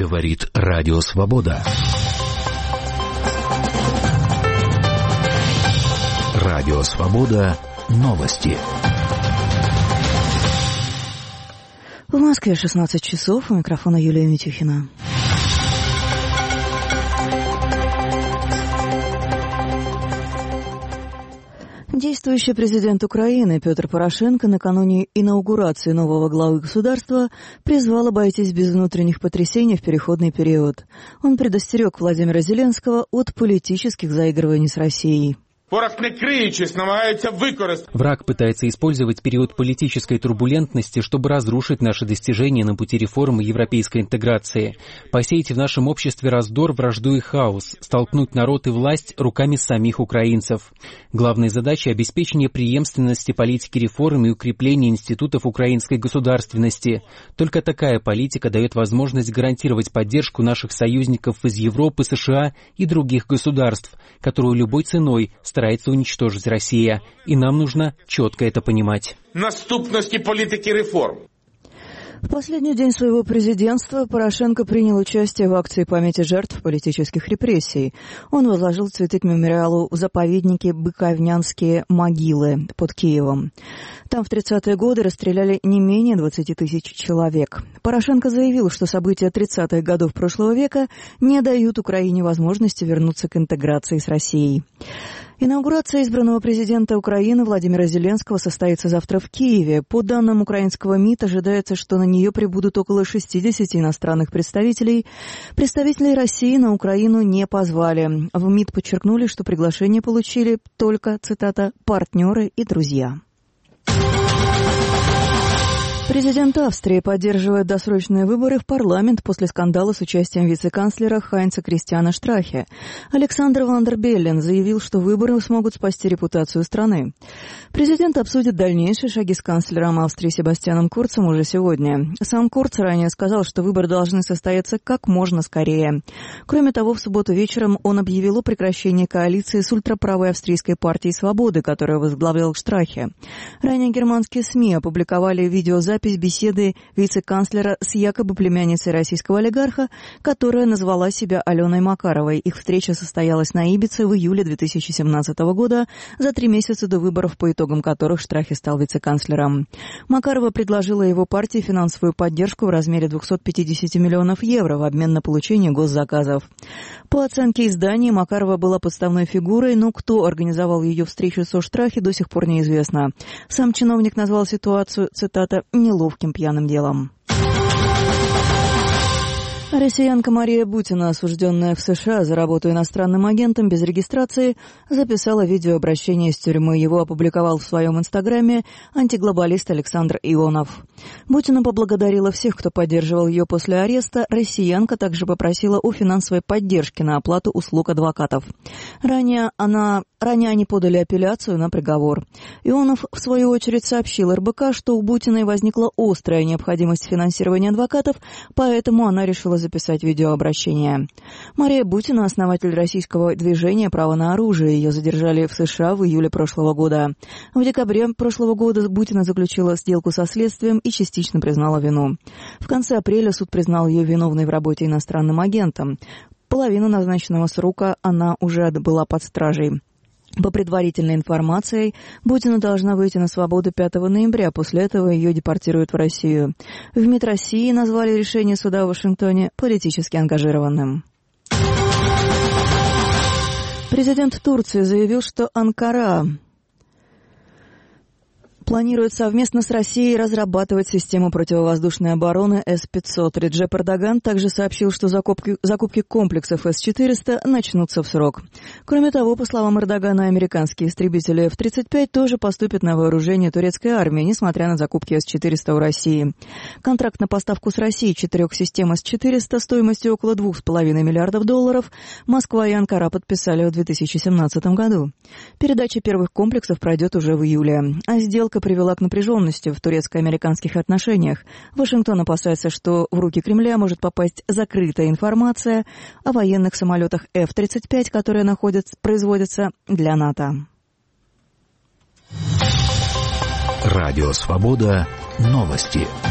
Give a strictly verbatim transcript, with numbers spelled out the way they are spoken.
Говорит Радио Свобода. Радио Свобода. Новости. В Москве шестнадцать часов. У микрофона Юлия Митюхина. Действующий президент Украины Петр Порошенко накануне инаугурации нового главы государства призвал обойтись без внутренних потрясений в переходный период. Он предостерег Владимира Зеленского от политических заигрываний с Россией. Враг пытается использовать период политической турбулентности, чтобы разрушить наши достижения на пути реформ и европейской интеграции, посеять в нашем обществе раздор, вражду и хаос, столкнуть народ и власть руками самих украинцев. Главной задачей — обеспечение преемственности политики реформ и укрепление институтов украинской государственности. Только такая политика дает возможность гарантировать поддержку наших союзников из Европы, США и других государств, которую любой ценой старается уничтожить Россия, и нам нужно четко это понимать. Наступности политики реформ. В последний день своего президентства Порошенко принял участие в акции памяти жертв политических репрессий. Он возложил цветы к мемориалу в заповеднике Буковнянские могилы под Киевом. Там в тридцатые годы расстреляли не менее двадцати тысяч человек. Порошенко заявил, что события тридцатых годов прошлого века не дают Украине возможности вернуться к интеграции с Россией. Инаугурация избранного президента Украины Владимира Зеленского состоится завтра в Киеве. По данным украинского МИД, ожидается, что на нее прибудут около шестидесяти иностранных представителей. Представителей России на Украину не позвали. В МИД подчеркнули, что приглашение получили только, цитата, «партнеры и друзья». Президент Австрии поддерживает досрочные выборы в парламент после скандала с участием вице-канцлера Хайнца Кристиана Штрахе. Александр Ван дер Беллен заявил, что выборы смогут спасти репутацию страны. Президент обсудит дальнейшие шаги с канцлером Австрии Себастьяном Курцем уже сегодня. Сам Курц ранее сказал, что выборы должны состояться как можно скорее. Кроме того, в субботу вечером он объявил о прекращении коалиции с ультраправой австрийской партией «Свободы», которую возглавлял Штрахе. Ранее германские СМИ опубликовали видеозапись Запись беседы вице-канцлера с якобы племянницей российского олигарха, которая назвала себя Аленой Макаровой. Их встреча состоялась на Ибице в июле две тысячи семнадцатого года, за три месяца до выборов, по итогам которых Штрахе стал вице-канцлером. Макарова предложила его партии финансовую поддержку в размере двухсот пятидесяти миллионов евро в обмен на получение госзаказов. По оценке издания, Макарова была подставной фигурой, но кто организовал ее встречу со Штрахе, до сих пор неизвестно. Сам чиновник назвал ситуацию, цитата, «неловким пьяным делом». Россиянка Мария Бутина, осужденная в США за работу иностранным агентом без регистрации, записала видеообращение из тюрьмы. Его опубликовал в своем инстаграме антиглобалист Александр Ионов. Бутина поблагодарила всех, кто поддерживал ее после ареста. Россиянка также попросила о финансовой поддержке на оплату услуг адвокатов. Ранее, она, ранее они подали апелляцию на приговор. Ионов, в свою очередь, сообщил эр бэ ка, что у Бутиной возникла острая необходимость финансирования адвокатов, поэтому она решила записать видеообращение. Мария Бутина, основатель российского движения «Право на оружие». Ее задержали в США в июле прошлого года. В декабре прошлого года Бутина заключила сделку со следствием и частично признала вину. В конце апреля суд признал ее виновной в работе иностранным агентом. Половину назначенного срока она уже была под стражей. По предварительной информации, Бутина должна выйти на свободу пятого ноября, после этого ее депортируют в Россию. В МИД России назвали решение суда в Вашингтоне политически ангажированным. Президент Турции заявил, что Анкара планирует совместно с Россией разрабатывать систему противовоздушной обороны эс пятьсот. Реджеп Эрдоган также сообщил, что закупки, закупки комплексов эс четыреста начнутся в срок. Кроме того, по словам Эрдогана, американские истребители эф тридцать пять тоже поступят на вооружение турецкой армии, несмотря на закупки эс четыреста у России. Контракт на поставку с Россией четырех систем эс четыреста стоимостью около двух с половиной миллиардов долларов Москва и Анкара подписали в две тысячи семнадцатом году. Передача первых комплексов пройдет уже в июле, а сделка привела к напряженности в турецко-американских отношениях. Вашингтон опасается, что в руки Кремля может попасть закрытая информация о военных самолетах эф тридцать пять, которые находятся, производятся для НАТО. Радио Свобода. Новости.